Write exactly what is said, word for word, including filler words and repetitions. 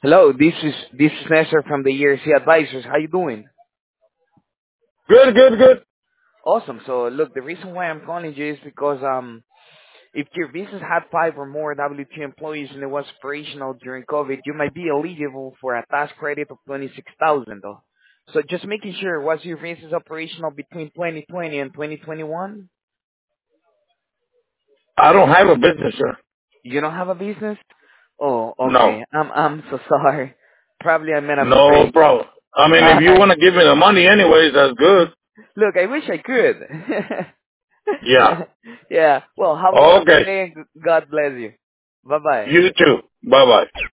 Hello, this is this is Nestor from the E R C Advisors. How you doing? Good, good, good. Awesome. So look, the reason why I'm calling you is because um, if your business had five or more W two employees and it was operational during COVID, you might be eligible for a tax credit of twenty-six thousand though. So just making sure, was your business operational between twenty twenty and twenty twenty-one? I don't have a business, sir. You don't have a business? Oh, No, okay. I'm I'm so sorry. Probably I made a no mistake. problem. I mean, if you Alright. want to give me the money anyways, that's good. Look, I wish I could. Yeah. Yeah. Well, have a wonderful Okay. day and God bless you. Bye bye. You too. Bye-bye.